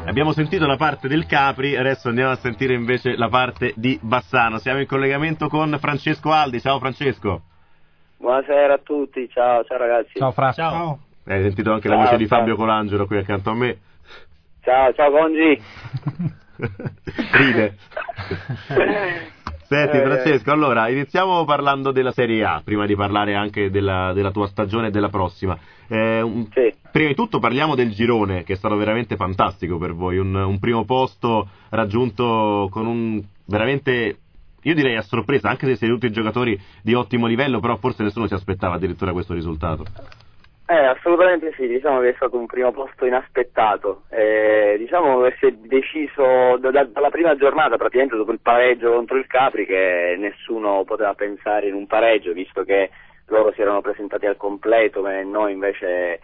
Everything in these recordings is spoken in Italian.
Abbiamo sentito la parte del Capri, adesso andiamo a sentire invece la parte di Bassano. Siamo in collegamento con Francesco Aldi. Ciao Francesco. Buonasera a tutti, ciao ragazzi. Ciao Fra. Ciao. Hai sentito anche la voce di Fabio Colangelo qui accanto a me. Ciao Congi. Ride. Senti Francesco, allora iniziamo parlando della Serie A, prima di parlare anche della tua stagione e della prossima. Sì. Prima di tutto parliamo del girone, che è stato veramente fantastico per voi, un primo posto raggiunto con un veramente, io direi a sorpresa, anche se siete tutti giocatori di ottimo livello, però forse nessuno si aspettava addirittura questo risultato. Assolutamente sì, diciamo che è stato un primo posto inaspettato, diciamo che si è deciso dalla prima giornata, praticamente dopo il pareggio contro il Capri, che nessuno poteva pensare in un pareggio, visto che loro si erano presentati al completo, ma noi invece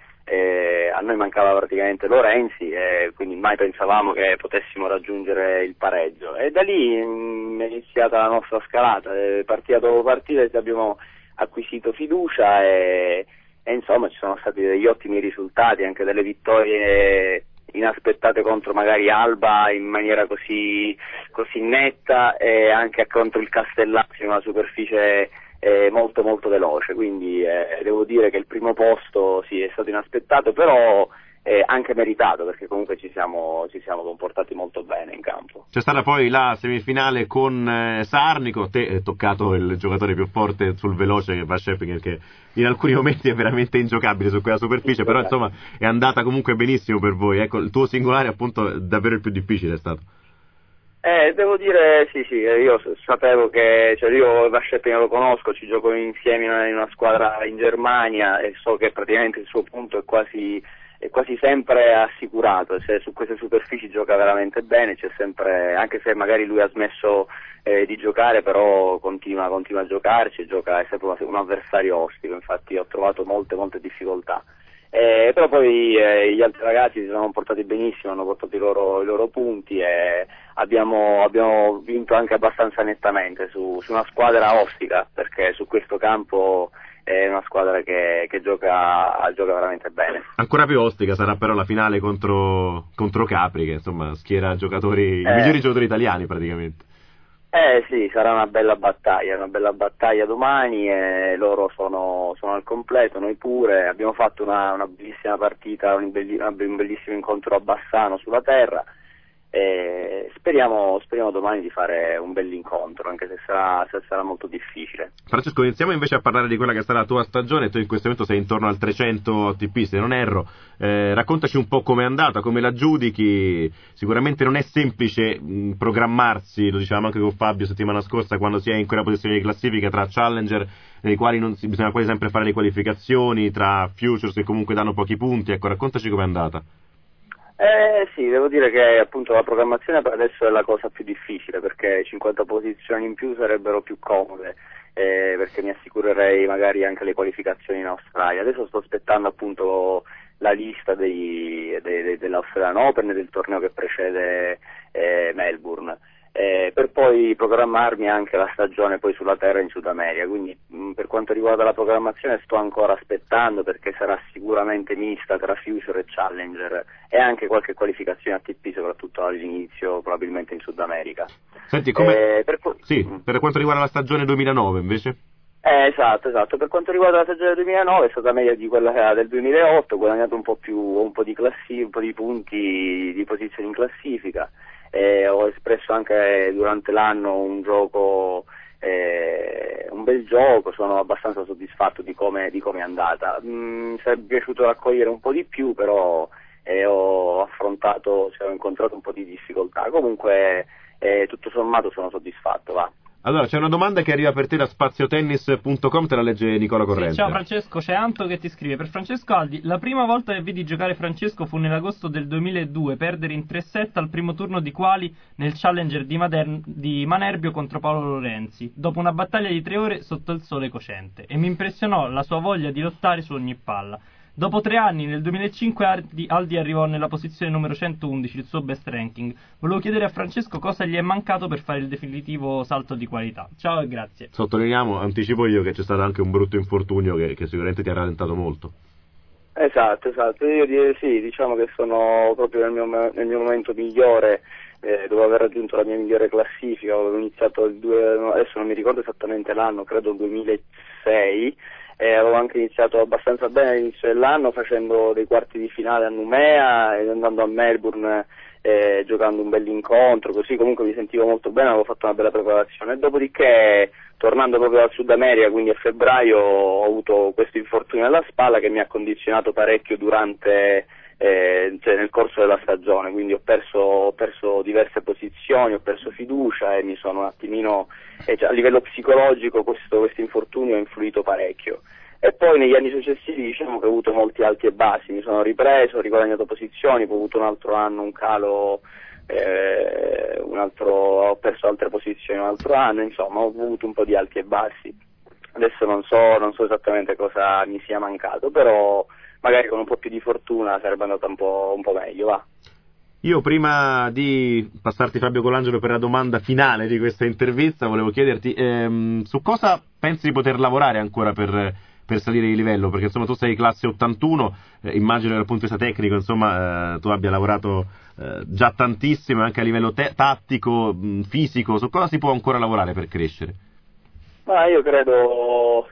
a noi mancava praticamente Lorenzi, quindi mai pensavamo che potessimo raggiungere il pareggio, e da lì è iniziata la nostra scalata, partita dopo partita abbiamo acquisito fiducia e insomma ci sono stati degli ottimi risultati, anche delle vittorie inaspettate contro magari Alba in maniera così netta, e anche contro il Castellazzo in una superficie molto molto veloce, quindi devo dire che il primo posto sì è stato inaspettato, però anche meritato, perché comunque ci siamo comportati molto bene in campo. C'è stata poi la semifinale con Sarnico, te è toccato il giocatore più forte sul veloce, che va Scheppinger, che in alcuni momenti è veramente ingiocabile su quella superficie, però insomma è andata comunque benissimo per voi. Ecco, il tuo singolare appunto è davvero il più difficile è stato. Devo dire sì, io sapevo che, io Scheppinger lo conosco, ci gioco insieme in una squadra in Germania e so che praticamente il suo punto è quasi sempre assicurato, se su queste superfici gioca veramente bene, c'è sempre, anche se magari lui ha smesso di giocare, però continua a giocarci, è sempre un avversario ostico, infatti ho trovato molte difficoltà. Però poi gli altri ragazzi si sono comportati benissimo, hanno portato i loro punti e abbiamo vinto anche abbastanza nettamente su una squadra ostica, perché su questo campo è una squadra che gioca veramente bene. Ancora più ostica sarà però la finale contro Capri, che insomma schiera i migliori giocatori italiani praticamente. Sì, sarà una bella battaglia domani, e loro sono al completo, noi pure. Abbiamo fatto una bellissima partita, un bellissimo incontro a Bassano sulla terra, e speriamo domani di fare un bell'incontro, anche se sarà molto difficile. Francesco, iniziamo invece a parlare di quella che sarà la tua stagione. Tu in questo momento sei intorno al 300 ATP, se non erro. Raccontaci un po' com'è andata, come la giudichi. Sicuramente non è semplice programmarsi, lo dicevamo anche con Fabio settimana scorsa, quando si è in quella posizione di classifica tra challenger, nei quali bisogna quasi sempre fare le qualificazioni, tra futures che comunque danno pochi punti. Ecco, raccontaci com'è andata. Sì, devo dire che appunto la programmazione per adesso è la cosa più difficile, perché 50 posizioni in più sarebbero più comode, perché mi assicurerei magari anche le qualificazioni in Australia. Adesso sto aspettando appunto la lista dell'Australian Open e del torneo che precede Melbourne, per poi programmarmi anche la stagione poi sulla terra in Sud America. Quindi per quanto riguarda la programmazione sto ancora aspettando, perché sarà sicuramente mista tra Future e Challenger, e anche qualche qualificazione ATP, soprattutto all'inizio probabilmente in Sud America. Senti, per quanto riguarda la stagione 2009 invece? Esatto, per quanto riguarda la stagione 2009 è stata meglio di quella del 2008, ho guadagnato un po' di punti, di posizioni in classifica. Ho espresso anche durante l'anno un bel gioco, sono abbastanza soddisfatto di come è andata. Mi sarebbe piaciuto raccogliere un po' di più, però ho incontrato un po' di difficoltà. Comunque tutto sommato sono soddisfatto, va. Allora, c'è una domanda che arriva per te da spaziotennis.com, te la legge Nicola Corrente. Sì, ciao Francesco, c'è Anto che ti scrive: per Francesco Aldi, la prima volta che vidi giocare Francesco fu nell'agosto del 2002, perdere in 3-7 al primo turno di quali nel Challenger di Manerbio contro Paolo Lorenzi, dopo una battaglia di 3 ore sotto il sole cocente, e mi impressionò la sua voglia di lottare su ogni palla. Dopo 3 anni, nel 2005, Aldi arrivò nella posizione numero 111, il suo best ranking. Volevo chiedere a Francesco cosa gli è mancato per fare il definitivo salto di qualità. Ciao e grazie. Sottolineiamo, anticipo io, che c'è stato anche un brutto infortunio che sicuramente ti ha rallentato molto. Esatto, sì, diciamo che sono proprio nel mio momento migliore, dopo aver raggiunto la mia migliore classifica. Avevo iniziato adesso non mi ricordo esattamente l'anno, credo 2006, e avevo anche iniziato abbastanza bene all'inizio dell'anno facendo dei quarti di finale a Numea e andando a Melbourne, giocando un bell'incontro, così comunque mi sentivo molto bene, avevo fatto una bella preparazione. E dopodiché, tornando proprio dal Sud America, quindi a febbraio, ho avuto questo infortunio alla spalla che mi ha condizionato parecchio durante, cioè nel corso della stagione, quindi ho perso diverse posizioni, ho perso fiducia e mi sono un attimino, cioè, a livello psicologico questo infortunio ha influito parecchio. E poi negli anni successivi diciamo che ho avuto molti alti e bassi, mi sono ripreso, ho riguadagnato posizioni, poi ho avuto un altro anno un calo, ho perso altre posizioni un altro anno, insomma ho avuto un po' di alti e bassi. Adesso non so esattamente cosa mi sia mancato, però magari con un po' più di fortuna sarebbe andata un po' meglio, va. Io prima di passarti Fabio Colangelo per la domanda finale di questa intervista volevo chiederti su cosa pensi di poter lavorare ancora per salire di livello, perché insomma tu sei classe 81, immagino che dal punto di vista tecnico insomma tu abbia lavorato già tantissimo anche a livello tattico, fisico. Su cosa si può ancora lavorare per crescere? Ma io credo,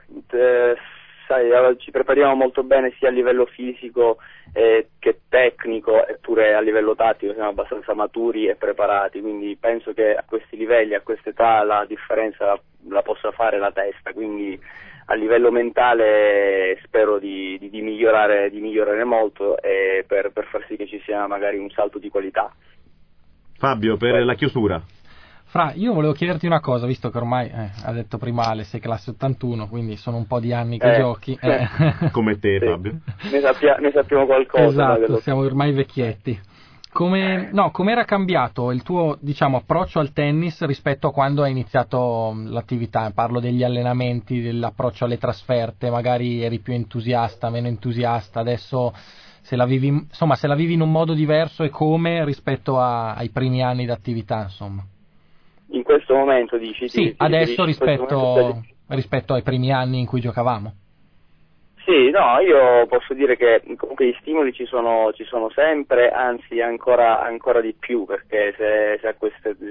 sai, ci prepariamo molto bene sia a livello fisico che tecnico, eppure a livello tattico siamo abbastanza maturi e preparati, quindi penso che a questi livelli, a quest'età, la differenza la possa fare la testa, quindi a livello mentale spero di migliorare molto, e per far sì che ci sia magari un salto di qualità. Fabio, per la chiusura. Fra, io volevo chiederti una cosa, visto che ormai, ha detto prima Ale, sei classe 81, quindi sono un po' di anni che giochi. Come te, sì. Fabio. Ne sappiamo qualcosa. Esatto, siamo ormai vecchietti. Com'era cambiato il tuo, diciamo, approccio al tennis rispetto a quando hai iniziato l'attività? Parlo degli allenamenti, dell'approccio alle trasferte, magari eri più entusiasta, meno entusiasta, adesso se la vivi in un modo diverso e come rispetto ai primi anni d'attività, insomma. In questo momento dici? Sì, adesso rispetto ai primi anni in cui giocavamo. Sì, no, io posso dire che comunque gli stimoli ci sono sempre, anzi ancora di più, perché se a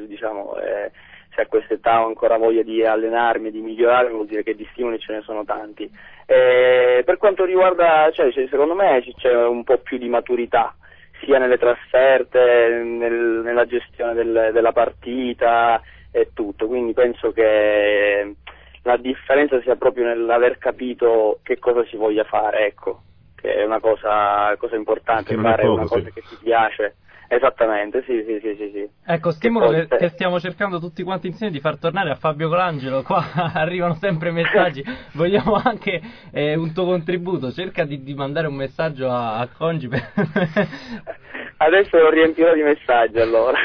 quest'età ho ancora voglia di allenarmi, di migliorare, vuol dire che di stimoli ce ne sono tanti. Per quanto riguarda, secondo me c'è un po' più di maturità, sia nelle trasferte, nella gestione della partita e tutto, quindi penso che la differenza sia proprio nell'aver capito che cosa si voglia fare, ecco, che è una cosa importante, fare una cosa che ti piace. Esattamente, sì. Ecco, stimolo che stiamo cercando tutti quanti insieme di far tornare a Fabio Colangelo. Qua arrivano sempre messaggi, vogliamo anche un tuo contributo, cerca di mandare un messaggio a Congi Adesso lo riempirò di messaggi, allora.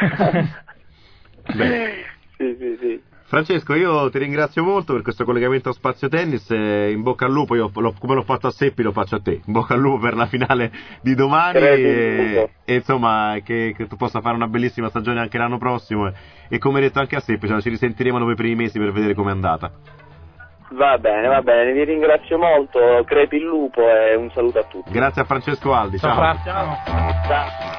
Sì. Francesco, io ti ringrazio molto per questo collegamento a Spazio Tennis, in bocca al lupo. Io come l'ho fatto a Seppi lo faccio a te, in bocca al lupo per la finale di domani e insomma che tu possa fare una bellissima stagione anche l'anno prossimo e come detto anche a Seppi, ci risentiremo dopo i primi mesi per vedere com'è andata. Va bene, vi ringrazio molto, crepi il lupo e un saluto a tutti. Grazie a Francesco Aldi, ciao. Ciao.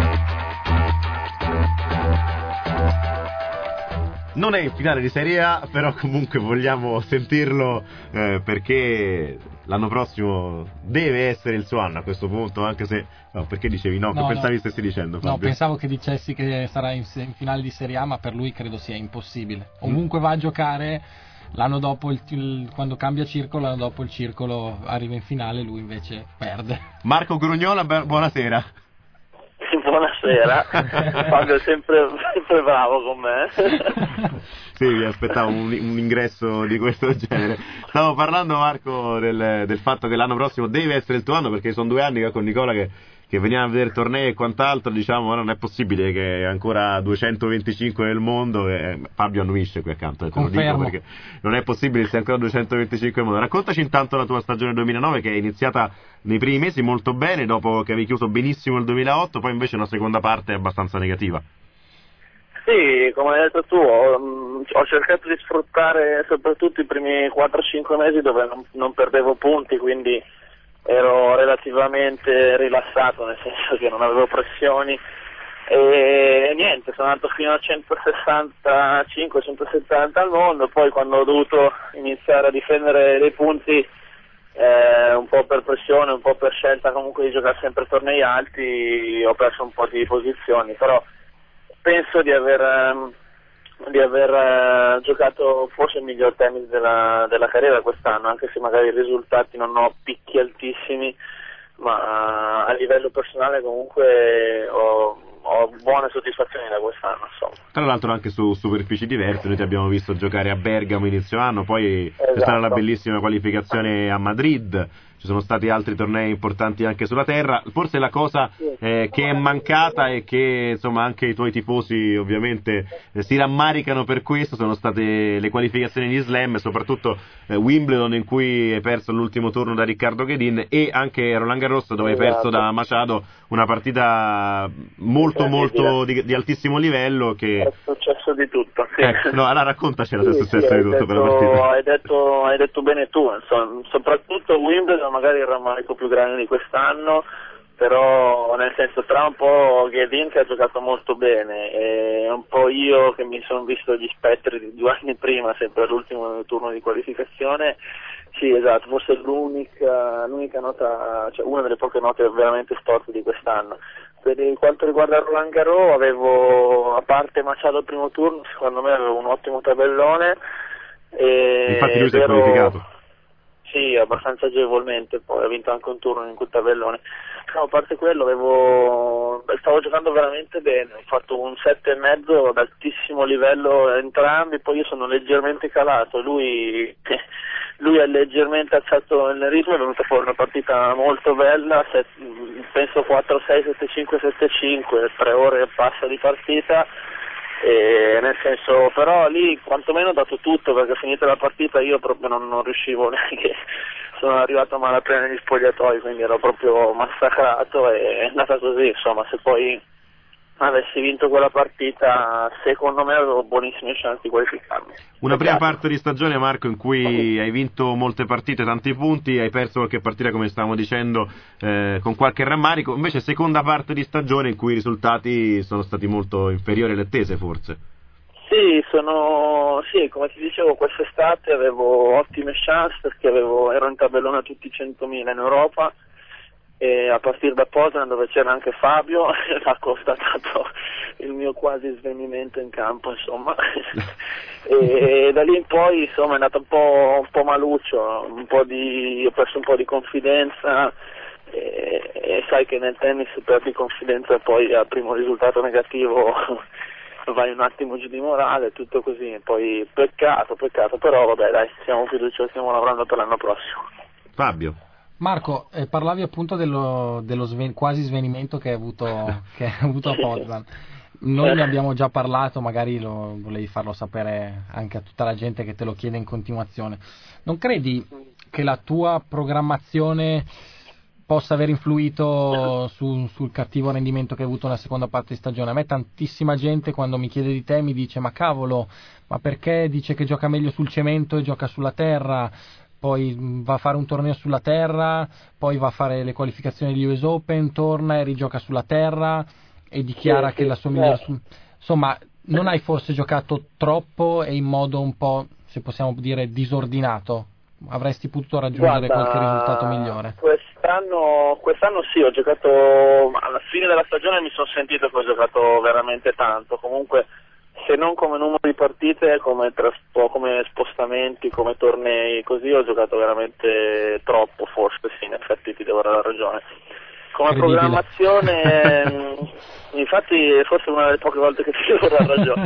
Non è in finale di Serie A, però comunque vogliamo sentirlo perché l'anno prossimo deve essere il suo anno a questo punto, anche se... No, perché dicevi no? Che pensavi stessi dicendo, Fabio? No, pensavo che dicessi che sarà in finale di Serie A, ma per lui credo sia impossibile. Ovunque va a giocare, l'anno dopo, quando cambia circolo, l'anno dopo il circolo arriva in finale, lui invece perde. Marco Grugnola, buonasera. Buonasera, Fabio è sempre bravo con me. Sì, mi aspettavo un ingresso di questo genere. Stavo parlando, Marco, del fatto che l'anno prossimo deve essere il tuo anno, perché sono 2 anni che con Nicola che veniamo a vedere tornei e quant'altro, diciamo, non è possibile che ancora 225 nel mondo, Fabio annuisce qui accanto, te lo dico, perché non è possibile che sia ancora 225 nel mondo. Raccontaci intanto la tua stagione 2009, che è iniziata nei primi mesi molto bene, dopo che avevi chiuso benissimo il 2008, poi invece una seconda parte abbastanza negativa. Sì, come hai detto tu, ho cercato di sfruttare soprattutto i primi 4-5 mesi dove non perdevo punti, quindi ero relativamente rilassato, nel senso che non avevo pressioni, e niente, sono andato fino a 165-170 al mondo. Poi quando ho dovuto iniziare a difendere dei punti, un po' per pressione, un po' per scelta comunque di giocare sempre tornei alti, ho perso un po' di posizioni, però penso di aver giocato forse il miglior tennis della carriera quest'anno, anche se magari i risultati non ho picchi altissimi, ma a livello personale comunque ho buone soddisfazioni da quest'anno, insomma. Tra l'altro anche su superfici diverse, noi ti abbiamo visto giocare a Bergamo inizio anno, poi c'è stata la bellissima qualificazione a Madrid, ci sono stati altri tornei importanti anche sulla terra. Forse la cosa che è mancata e che insomma anche i tuoi tifosi ovviamente si rammaricano per questo sono state le qualificazioni di Slam, soprattutto Wimbledon, in cui hai perso l'ultimo turno da Riccardo Ghedin, e anche Roland Garros, dove hai perso da Machado, una partita molto di altissimo livello. Che è successo di tutto, sì. No, allora raccontacela se è successo di tutto per la partita. Hai detto bene tu, insomma, soprattutto Wimbledon magari il rammarico più grande di quest'anno, però nel senso, tra un po' Ghedin che ha giocato molto bene e un po' io che mi sono visto gli spettri di 2 anni prima, sempre all'ultimo turno di qualificazione. Sì, esatto, forse l'unica nota, cioè una delle poche note veramente storte di quest'anno. Per quanto riguarda Roland Garros, avevo, a parte Machado al primo turno, secondo me avevo un ottimo tabellone. Infatti lui si è qualificato. Sì, abbastanza agevolmente, poi ha vinto anche un turno in quel tabellone. No, a parte quello stavo giocando veramente bene, ho fatto un 7,5 ad altissimo livello entrambi, poi io sono leggermente calato, lui ha leggermente alzato il ritmo, è venuta fuori una partita molto bella, penso 4-6, 7-5, 7-5, 3 ore e passa di partita. Nel senso, però lì quantomeno ho dato tutto, perché finita la partita io proprio non riuscivo neanche, sono arrivato a malapena negli spogliatoi, quindi ero proprio massacrato, e è andata così. Insomma, se poi avessi vinto quella partita, secondo me avevo buonissime chance di qualificarmi. Una prima parte di stagione, Marco, in cui hai vinto molte partite, tanti punti, hai perso qualche partita, come stavamo dicendo, con qualche rammarico. Invece seconda parte di stagione in cui i risultati sono stati molto inferiori alle attese, forse. Sì, come ti dicevo, quest'estate avevo ottime chance, perché ero in tabellone a tutti i 100.000 in Europa, e a partire da Poznan, dove c'era anche Fabio, ha constatato il mio quasi svenimento in campo, insomma. E da lì in poi, insomma, è andato un po' maluccio, ho perso un po' di confidenza, e sai che nel tennis perdi confidenza e poi al primo risultato negativo vai un attimo giù di morale, tutto così, poi peccato, però vabbè, dai, siamo fiduciosi, stiamo lavorando per l'anno prossimo. Fabio. Marco, parlavi appunto dello quasi svenimento che hai avuto a Poznan. Noi ne abbiamo già parlato, magari volevi farlo sapere anche a tutta la gente che te lo chiede in continuazione. Non credi che la tua programmazione possa aver influito sul cattivo rendimento che hai avuto nella seconda parte di stagione? A me tantissima gente, quando mi chiede di te, mi dice: ma cavolo, ma perché dice che gioca meglio sul cemento e gioca sulla terra? Poi va a fare un torneo sulla terra, poi va a fare le qualificazioni di US Open, torna e rigioca sulla terra e dichiara che la sua migliore... Insomma, non hai forse giocato troppo e in modo un po', se possiamo dire, disordinato? Avresti potuto raggiungere qualche risultato migliore? Quest'anno sì, ho giocato, alla fine della stagione mi sono sentito che ho giocato veramente tanto, comunque se non come numero di partite, come spostamenti, come tornei, così ho giocato veramente troppo, forse sì, in effetti ti devo dare ragione. Come programmazione, infatti forse una delle poche volte che ti devo dare ragione.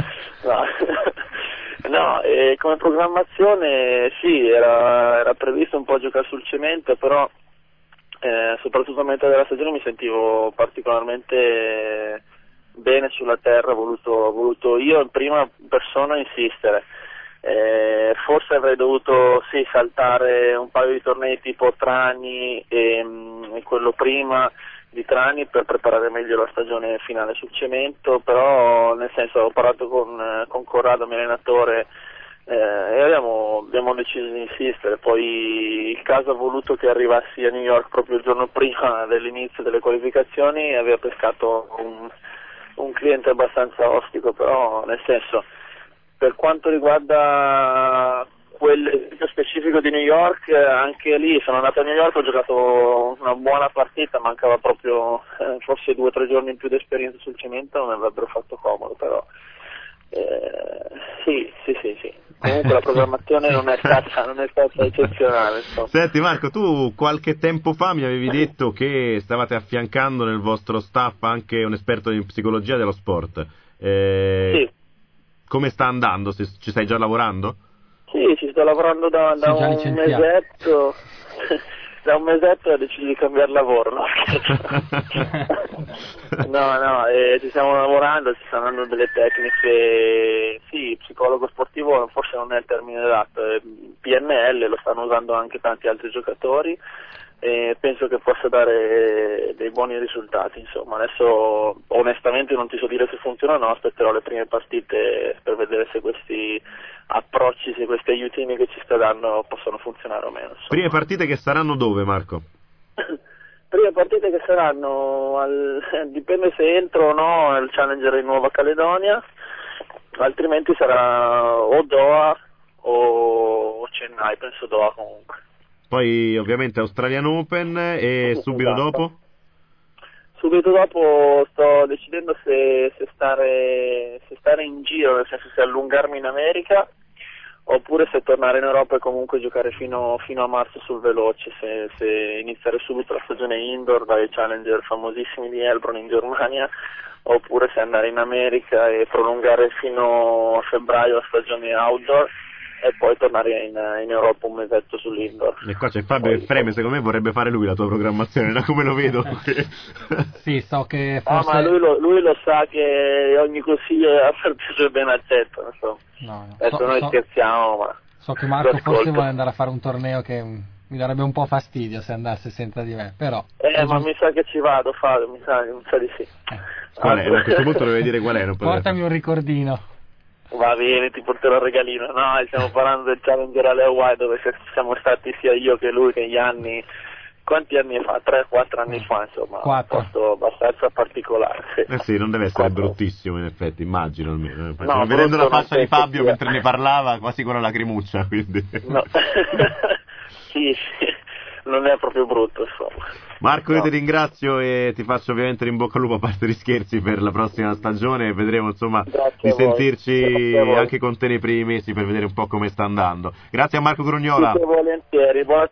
No, come programmazione sì, era previsto un po' giocare sul cemento, però soprattutto a metà della stagione mi sentivo particolarmente bene sulla terra, ho voluto io in prima persona insistere. Forse avrei dovuto saltare un paio di tornei tipo Trani e quello prima di Trani per preparare meglio la stagione finale sul cemento, però nel senso ho parlato con Corrado, mio allenatore, e abbiamo deciso di insistere. Poi il caso ha voluto che arrivassi a New York proprio il giorno prima dell'inizio delle qualificazioni e aveva pescato un cliente abbastanza ostico, però nel senso, per quanto riguarda quell'esempio specifico di New York, anche lì sono andato a New York, ho giocato una buona partita, mancava proprio forse 2 o 3 giorni in più di esperienza sul cemento, non mi avrebbero fatto comodo, però sì. Comunque la programmazione non è stata eccezionale, insomma. Senti Marco, tu qualche tempo fa mi avevi detto che stavate affiancando nel vostro staff anche un esperto in psicologia dello sport. Sì. Come sta andando? Ci stai già lavorando? Sì, ci sto lavorando da un mesetto. Da un mesetto ho deciso di cambiare lavoro, no? Ci stiamo lavorando, ci stanno dando delle tecniche, sì, psicologo sportivo forse non è il termine adatto, PNL lo stanno usando anche tanti altri giocatori e penso che possa dare dei buoni risultati, insomma. Adesso onestamente non ti so dire se funziona o no, aspetterò le prime partite per vedere se questi approcci, se questi aiutini che ci sta dando possono funzionare o meno, insomma. Prime partite che saranno dove, Marco? Prime partite che saranno dipende se entro o no al Challenger in Nuova Caledonia, altrimenti sarà o Doha o Chennai, penso Doha comunque. Poi ovviamente Australian Open e subito dopo? Subito dopo sto decidendo se stare in giro, nel senso se allungarmi in America oppure se tornare in Europa e comunque giocare fino a marzo sul veloce, se iniziare subito la stagione indoor dai challenger famosissimi di Heilbronn in Germania, oppure se andare in America e prolungare fino a febbraio la stagione outdoor e poi tornare in Europa un mesetto sull'indoor. E qua c'è Fabio che freme, secondo me vorrebbe fare lui la tua programmazione, da come lo vedo. Sì, so che forse... ma lui lo sa che ogni consiglio è preso ben accetto, insomma. No. Adesso noi scherziamo, ma... So che Marco forse vuole andare a fare un torneo che mi darebbe un po' fastidio se andasse senza di me, però... ma mi sa che ci vado, Fabio, mi sa di sì. Qual è? A questo punto deve dire qual è. Portami un ricordino. Va bene, ti porterò il regalino. No, stiamo parlando del Challenger alle Hawaii dove siamo stati sia io che lui negli anni... Quanti anni fa? 3-4 anni fa, insomma. 4. Un posto abbastanza particolare. Sì, non deve essere bruttissimo in effetti, immagino almeno. No, vedendo la faccia di Fabio mentre ne parlava, quasi con la lacrimuccia, quindi... No. Sì, non è proprio brutto, insomma. Marco, io ti ringrazio e ti faccio ovviamente in bocca al lupo, a parte gli scherzi, per la prossima stagione. Vedremo insomma di sentirci anche con te nei primi mesi per vedere un po' come sta andando. Grazie a Marco Grugnola. Volentieri, buona